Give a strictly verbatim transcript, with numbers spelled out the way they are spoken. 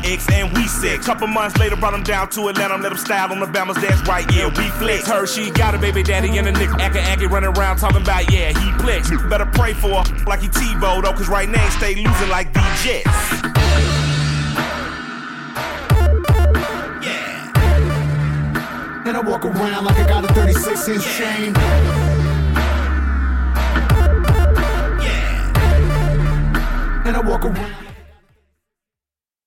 X and we six. Couple months later, brought him down to Atlanta, let him style on the Bamas, that's right, yeah, we flex. Her, she got a baby daddy and a nigga acting, acting, running around talking about, yeah, he flex. Better pray for her like he T-Bo, though, cause right now he stay losing like the Jets. Yeah. And I walk around like I got a thirty-six inch chain. Yeah. And I walk around.